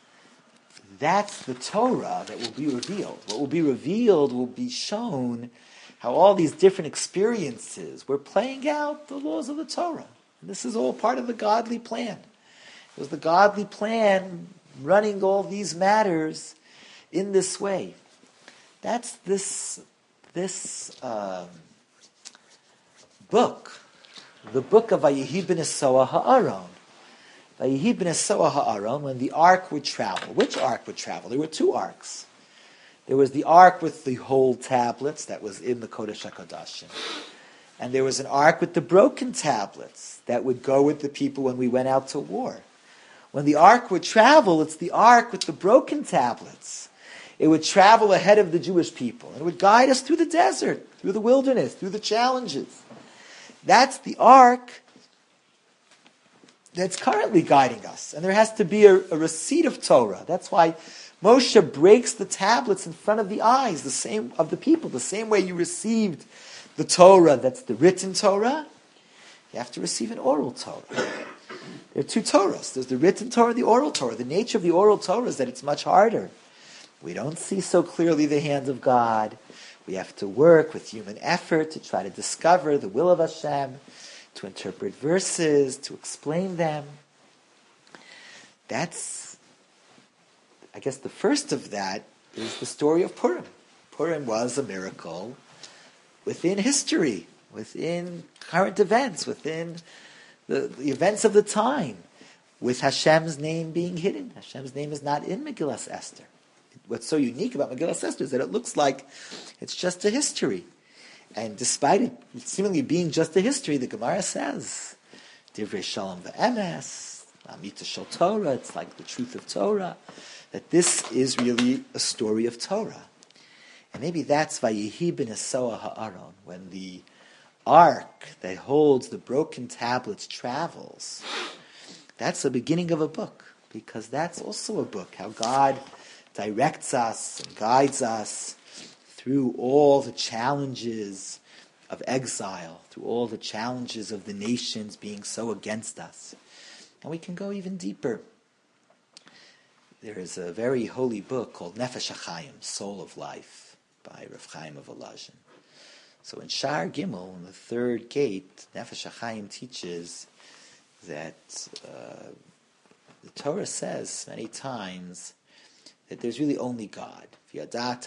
that's the Torah that will be revealed. What will be revealed will be shown how all these different experiences were playing out the laws of the Torah. And this is all part of the godly plan. It was the godly plan running all these matters in this way. That's this, this um, book, the book of Vayehi b'Nesoah Ha'aron. Vayehi b'Nesoah Ha'aron, when the ark would travel. Which ark would travel? There were two arks. There was the ark with the whole tablets that was in the Kodesh HaKodashim. And there was an ark with the broken tablets that would go with the people when we went out to war. When the ark would travel, it's the ark with the broken tablets. It would travel ahead of the Jewish people. And it would guide us through the desert, through the wilderness, through the challenges. That's the ark that's currently guiding us. And there has to be a, a receipt of Torah. That's why Moshe breaks the tablets in front of the eyes the same of the people. The same way you received the Torah, that's the written Torah, you have to receive an oral Torah. There are two Torahs. There's the written Torah and the oral Torah. The nature of the oral Torah is that it's much harder. We don't see so clearly the hand of God. We have to work with human effort to try to discover the will of Hashem, to interpret verses, to explain them. That's, I guess the first of that is the story of Purim. Purim was a miracle within history, within current events, within the, the events of the time. with Hashem's name being hidden. Hashem's name is not in Megillas Esther. What's so unique about Megillas Esther is that it looks like it's just a history. And despite it seemingly being just a history, the Gemara says, Divrei Shalom ve'emes, Amita Shel Torah, it's like the truth of Torah, that this is really a story of Torah. And maybe that's Vayihi ben Esoah ha'aron, when the ark that holds the broken tablets travels. That's the beginning of a book, because that's also a book, how God directs us and guides us through all the challenges of exile, through all the challenges of the nations being so against us. And we can go even deeper. There is a very holy book called Nefesh HaChaim, Soul of Life, by Rav Chaim of Volozhin. So in Shar Gimel, in the third gate, Nefesh HaChaim teaches that uh, the Torah says many times that there's really only God. You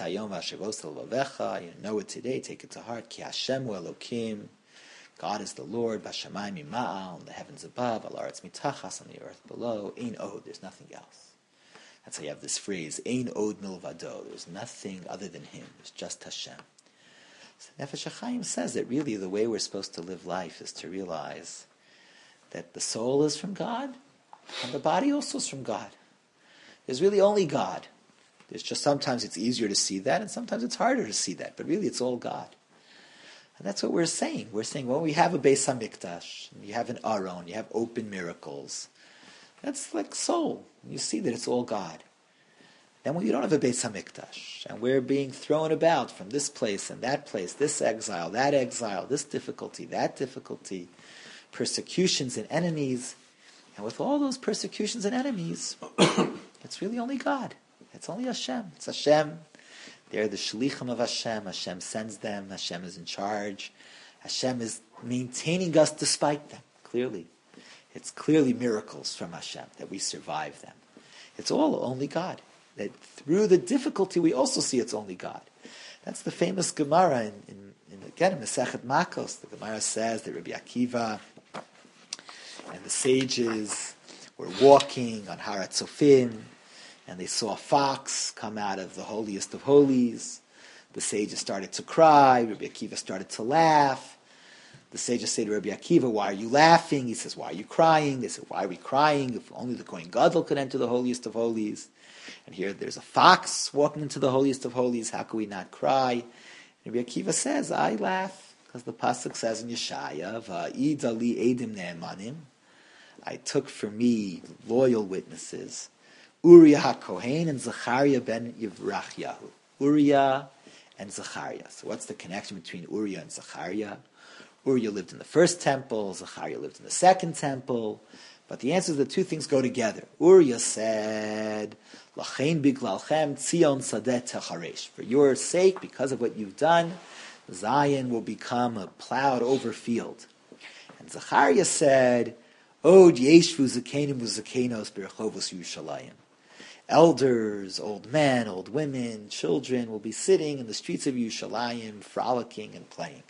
know it today, take it to heart. Ki Hashem Elokim, God is the Lord, Bashamayim Mima'al, on the heavens above, Al Aretz Mitachas, on the earth below, Ein Od, there's nothing else. That's how you have this phrase, Ein Od Milvado, there's nothing other than Him, there's just Hashem. So Nefesh HaChaim says that really the way we're supposed to live life is to realize that the soul is from God, and the body also is from God. There's really only God. There's just sometimes it's easier to see that, and sometimes it's harder to see that, but really it's all God. And that's what we're saying. We're saying, well, we have a Beis HaMikdash, and you have an Aron, you have open miracles. That's like soul. You see that it's all God. Then when you don't have a Beis HaMikdash, and we're being thrown about from this place and that place, this exile, that exile, this difficulty, that difficulty, persecutions and enemies, and with all those persecutions and enemies, it's really only God. It's only Hashem. It's Hashem. They're the shlichim of Hashem. Hashem sends them. Hashem is in charge. Hashem is maintaining us despite them, clearly. It's clearly miracles from Hashem that we survive them. It's all only God. That through the difficulty we also see it's only God. That's the famous Gemara in, in, in again, in Masechet Makos. The Gemara says that Rabbi Akiva and the sages were walking on Har HaTzofim, and they saw a fox come out of the holiest of holies. The sages started to cry. Rabbi Akiva started to laugh. The sages say to Rabbi Akiva, why are you laughing? He says, why are you crying? They said, why are we crying? If only the Kohen Gadol could enter the holiest of holies. And here there's a fox walking into the holiest of holies. How can we not cry? And Rabbi Akiva says, I laugh, because the pasuk says in Yeshaya, Va'id ali edim ne'emanim, I took for me loyal witnesses, Uriah HaKohen and Zechariah ben Yevrachyahu. Uriah and Zechariah. So what's the connection between Uriah and Zechariah? Uriah lived in the first temple, Zechariah lived in the second temple. But the answer is the two things go together. Uriah said, Lachein biglalchem tzion sadeh techaresh. For your sake, because of what you've done, Zion will become a plowed over field. And Zechariah said, Od yeshvu zakenim uzakenos berchovos Yerushalayim. Elders, old men, old women, children will be sitting in the streets of Yerushalayim, frolicking and playing.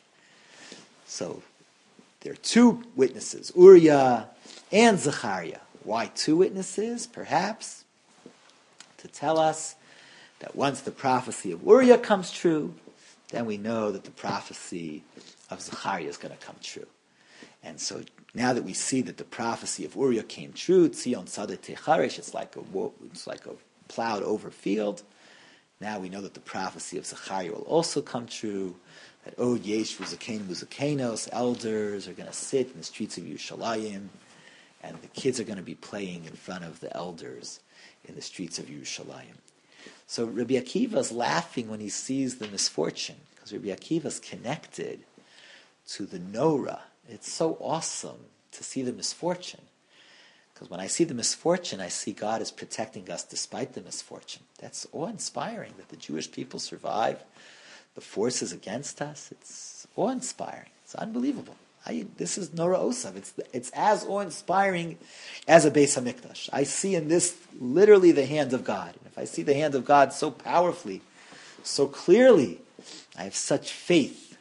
So there are two witnesses, Uriah and Zechariah. Why two witnesses? Perhaps to tell us that once the prophecy of Uriah comes true, then we know that the prophecy of Zechariah is going to come true. And so now that we see that the prophecy of Uriah came true, Tzion Sadeh Techaresh, it's like a it's like a plowed over field. Now we know that the prophecy of Zechariah will also come true. That Od Yeshvu Zakenim Uzakenos, elders are going to sit in the streets of Yerushalayim, and the kids are going to be playing in front of the elders in the streets of Yerushalayim. So Rabbi Akiva is laughing when he sees the misfortune, because Rabbi Akiva is connected to the Norah. It's so awesome to see the misfortune. Because when I see the misfortune, I see God is protecting us despite the misfortune. That's awe-inspiring that the Jewish people survive the forces against us. It's awe-inspiring. It's unbelievable. I, this is Norah Osav. It's, it's as awe-inspiring as a Beis HaMikdash. I see in this literally the hand of God. And if I see the hand of God so powerfully, so clearly, I have such faith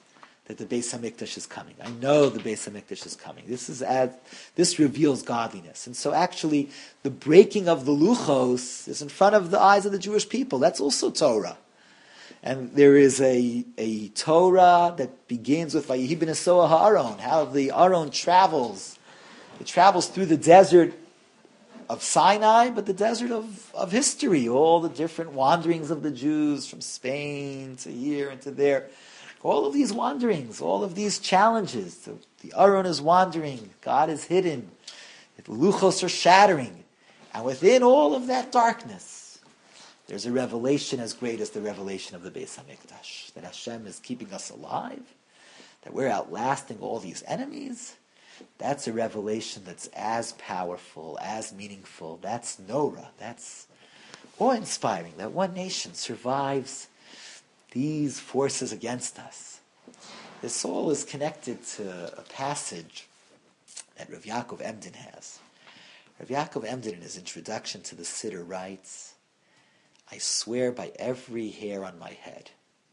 that the Beis Hamikdash is coming. I know the Beis Hamikdash is coming. This is as, this reveals godliness. And so actually, the breaking of the luchos is in front of the eyes of the Jewish people. That's also Torah. And there is a, a Torah that begins with Vayihi b'nesoah ha'aron, how the Aron travels. It travels through the desert of Sinai, but the desert of, of history, all the different wanderings of the Jews from Spain to here and to there. All of these wanderings, all of these challenges. The, the Aron is wandering, God is hidden, the luchos are shattering. And within all of that darkness, there's a revelation as great as the revelation of the Beis HaMikdash, that Hashem is keeping us alive, that we're outlasting all these enemies. That's a revelation that's as powerful, as meaningful. That's Norah. That's awe-inspiring, that one nation survives these forces against us. This all is connected to a passage that Rav Yaakov Emden has. Rav Yaakov Emden, in his introduction to the Siddur, writes, I swear by every hair on my head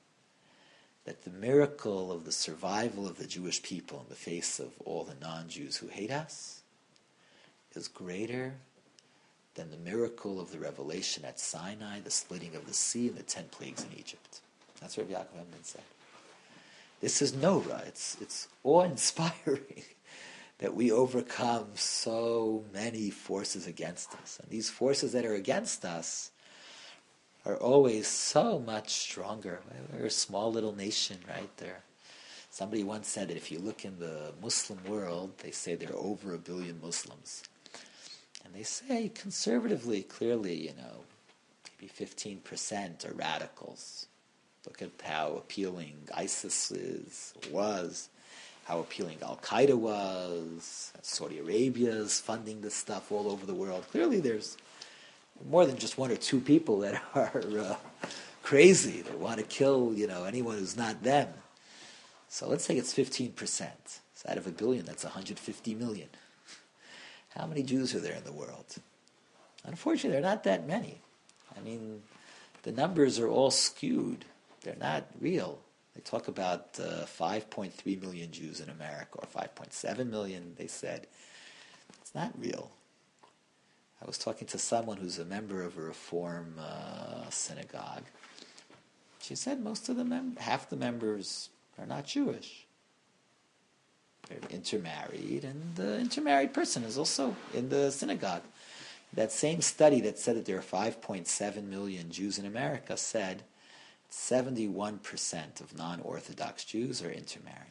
that the miracle of the survival of the Jewish people in the face of all the non-Jews who hate us is greater than the miracle of the revelation at Sinai, the splitting of the sea, and the ten plagues in Egypt. That's what Rav Yaakov Emden said. This is Norah. It's, it's awe-inspiring that we overcome so many forces against us. And these forces that are against us are always so much stronger. We're a small little nation, right there. Somebody once said that if you look in the Muslim world, they say there are over a billion Muslims. And they say conservatively, clearly, you know, maybe fifteen percent are radicals. Look at how appealing ISIS is, was, how appealing Al-Qaeda was, Saudi Arabia is funding this stuff all over the world. Clearly there's more than just one or two people that are uh, crazy, that want to kill, you know, anyone who's not them. So let's say it's fifteen percent. So out of a billion, that's one hundred fifty million. How many Jews are there in the world? Unfortunately, there are not that many. I mean, the numbers are all skewed. They're not real. They talk about uh, five point three million Jews in America, or five point seven million, they said. It's not real. I was talking to someone who's a member of a Reform uh, synagogue. She said most of the mem- half the members are not Jewish. They're intermarried, and the intermarried person is also in the synagogue. That same study that said that there are five point seven million Jews in America said seventy-one percent of non-Orthodox Jews are intermarrying.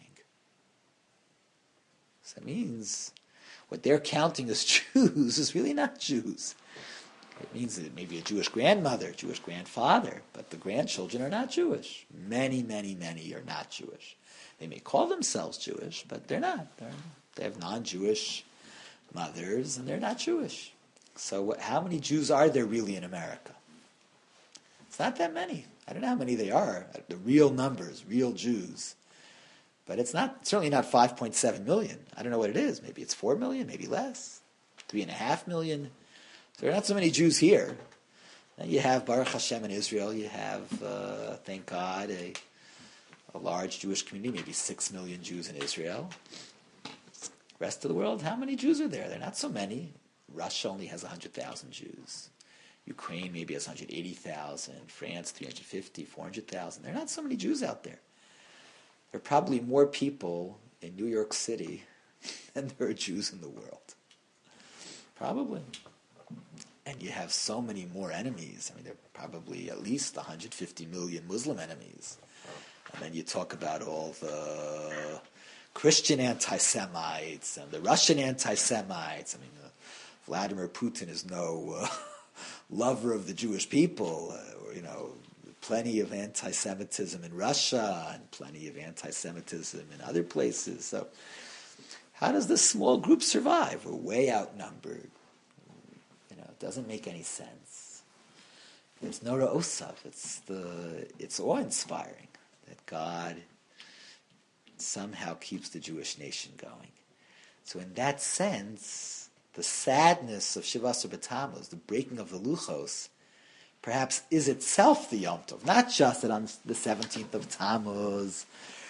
So that means what they're counting as Jews is really not Jews. It means that maybe a Jewish grandmother, Jewish grandfather, but the grandchildren are not Jewish. Many, many, many are not Jewish. They may call themselves Jewish, but they're not. They're, they have non-Jewish mothers, and they're not Jewish. So what, how many Jews are there really in America? It's not that many. I don't know how many they are, the real numbers, real Jews. But it's not certainly not five point seven million. I don't know what it is. Maybe it's four million, maybe less. three point five million. So there are not so many Jews here. Then you have Baruch Hashem in Israel. You have, uh, thank God, a, a large Jewish community, maybe six million Jews in Israel. The rest of the world, how many Jews are there? There are not so many. Russia only has one hundred thousand Jews. Ukraine maybe has one hundred eighty thousand. France, three hundred fifty, four hundred thousand. There are not so many Jews out there. There are probably more people in New York City than there are Jews in the world. Probably. And you have so many more enemies. I mean, there are probably at least one hundred fifty million Muslim enemies. And then you talk about all the Christian anti-Semites and the Russian anti-Semites. I mean, uh, Vladimir Putin is no uh, lover of the Jewish people. Uh, or, you know, plenty of anti-Semitism in Russia and plenty of anti-Semitism in other places. So how does this small group survive? We're way outnumbered. You know, it doesn't make any sense. It's Norah Osaf. It's the it's awe-inspiring that God somehow keeps the Jewish nation going. So in that sense, the sadness of Shiva Asar B'Tammuz, the breaking of the Luchos, perhaps is itself the Yom Tov. Not just that on the seventeenth of Tammuz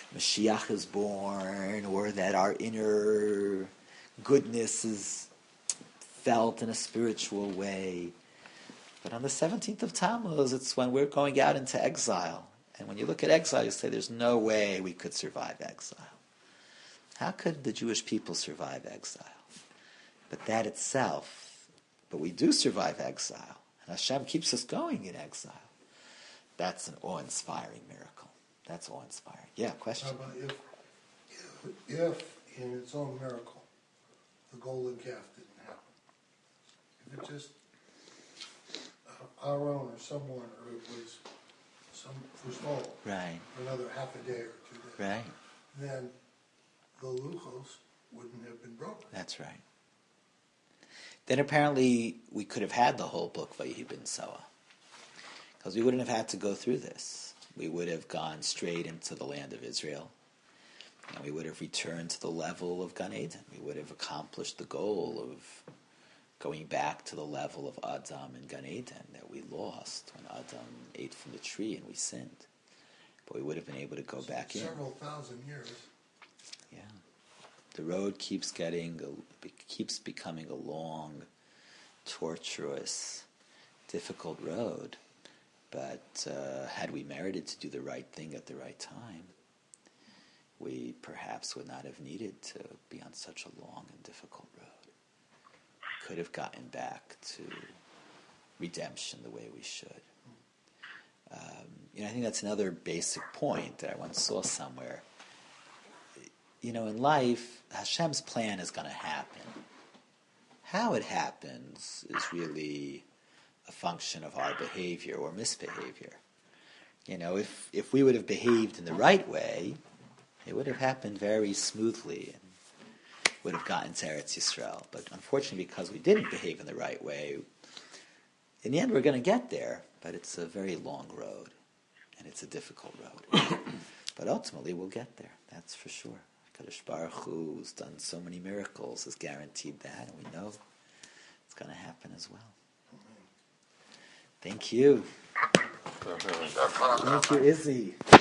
Mashiach is born, or that our inner goodness is felt in a spiritual way. But on the seventeenth of Tammuz, it's when we're going out into exile. And when you look at exile, you say, there's no way we could survive exile. How could the Jewish people survive exile? But that itself, but we do survive exile. And Hashem keeps us going in exile. That's an awe-inspiring miracle. That's awe-inspiring. Yeah, question? Rabbi, if, if, if in its own miracle, the golden calf didn't happen, if it just, uh, our own or someone, or it was some postponed right. for another half a day or two days, right. then the luchos wouldn't have been broken. That's right. Then apparently we could have had the whole book Vayihi ben Soa, because we wouldn't have had to go through this. We would have gone straight into the land of Israel, and we would have returned to the level of Gan Eden. We would have accomplished the goal of going back to the level of Adam and Gan Eden that we lost when Adam ate from the tree and we sinned. But we would have been able to go So back several in. Several thousand years. Yeah. The road keeps getting, keeps becoming a long, tortuous, difficult road. But uh, had we merited to do the right thing at the right time, we perhaps would not have needed to be on such a long and difficult road. We could have gotten back to redemption the way we should. Um, you know, I think that's another basic point that I once saw somewhere. You know, in life, Hashem's plan is going to happen. How it happens is really a function of our behavior or misbehavior. You know, if, if we would have behaved in the right way, it would have happened very smoothly and would have gotten to Eretz Yisrael. But unfortunately, because we didn't behave in the right way, in the end we're going to get there, but it's a very long road, and it's a difficult road. But ultimately we'll get there, that's for sure. Kadosh Baruch Hu, who's done so many miracles, has guaranteed that, and we know it's going to happen as well. Thank you. Thank you, Izzy.